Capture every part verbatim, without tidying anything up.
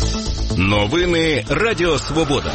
Новини Радіо Свобода.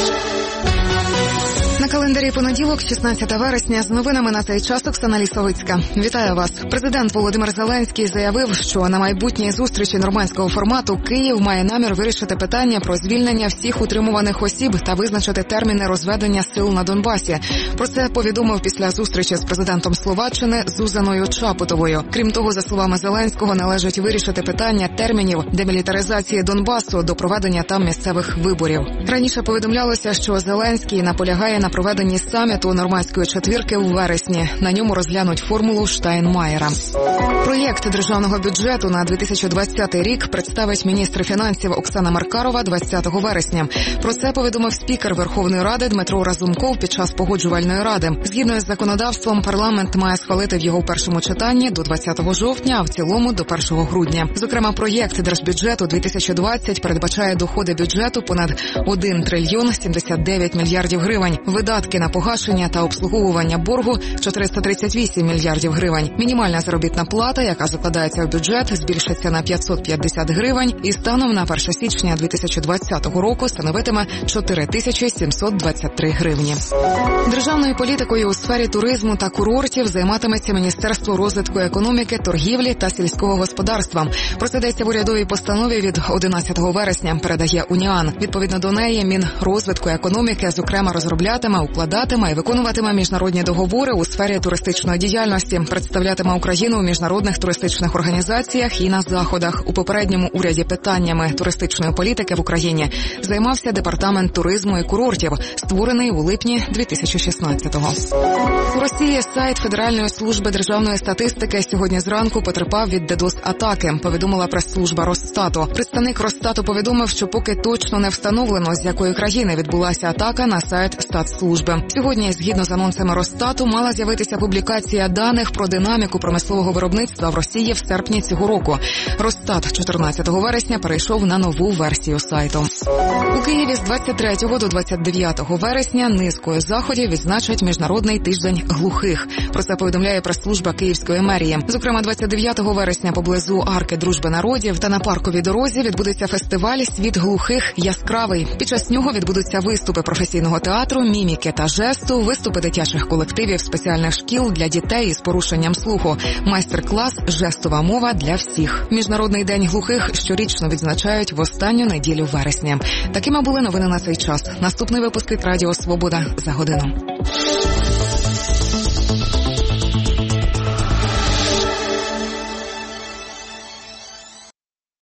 На календарі понеділок, шістнадцяте вересня, з новинами на цей час Оксана Лісовицька. Вітаю вас. Президент Володимир Зеленський заявив, що на майбутній зустрічі нормандського формату Київ має намір вирішити питання про звільнення всіх утримуваних осіб та визначити терміни розведення сил на Донбасі. Про це повідомив після зустрічі з президентом Словаччини Зузаною Чапутовою. Крім того, за словами Зеленського, належить вирішити питання термінів демілітаризації Донбасу до проведення там місцевих виборів. Раніше повідомлялося, що Зеленський наполягає на проведенні саміту нормандської четвірки у вересні. На ньому розглянуть формулу Штайнмаєра. Проєкт державного бюджету на дві тисячі двадцятий рік представить міністр фінансів Оксана Маркарова двадцятого вересня. Про це повідомив спікер Верховної Ради Дмитро Разумков під час погоджувальної ради. Згідно з законодавством, парламент має схвалити в його першому читанні до двадцятого жовтня, а в цілому до першого грудня. Зокрема, проєкт держбюджету дві тисячі двадцять передбачає доходи бюджету понад один трильйон сімдесят дев'ять мільярдів гривень. Видатки на погашення та обслуговування боргу – чотириста тридцять вісім мільярдів гривень. Мінімальна заробітна плата, яка закладається в бюджет, збільшиться на п'ятсот п'ятдесят гривень і станом на перше січня дві тисячі двадцятого року становитиме чотири тисячі сімсот двадцять три гривні. Державною політикою у сфері туризму та курортів займатиметься Міністерство розвитку економіки, торгівлі та сільського господарства. Про це йдеться в урядовій постанові від одинадцятого вересня, передає Уніан. Відповідно до неї, Мінрозвитку економіки, зокрема, розроблятиме, укладатиме і виконуватиме міжнародні договори у сфері туристичної діяльності, представлятиме Україну у міжнародних туристичних організаціях і на заходах. У попередньому уряді питаннями туристичної політики в Україні займався Департамент туризму і курортів, створений у липні дві тисячі шістнадцятого. У Росії сайт Федеральної служби державної статистики сьогодні зранку потерпав від дедос-атаки, повідомила прес-служба Росстату. Представник Росстату повідомив, що поки точно не встановлено, з якої країни відбулася атака на сайт Статслужби. Сьогодні, згідно з анонсами Росстату, мала з'явитися публікація даних про динаміку промислового виробництва в Росії в серпні цього року. Росстат чотирнадцятого вересня перейшов на нову версію сайту. У Києві з двадцять третього до двадцять дев'ятого вересня низкою заходів відзначать Міжнародний тиждень глухих. Про це повідомляє прес-служба Київської мерії. Зокрема, двадцять дев'ятого вересня поблизу Арки Дружби народів та на Парковій дорозі відбудеться фестиваль «Світ глухих. Яскравий». Під час нього відбудуться виступи професійного театру, міміки та жесту, виступи дитячих колективів спеціальних шкіл для дітей із порушенням слуху, майстер-клас «Жестова мова для всіх». Міжнародний день глухих щорічно відзначають в останню неділю вересня. Такими були новини на цей час. Наступний випуск від Радіо Свобода за годину.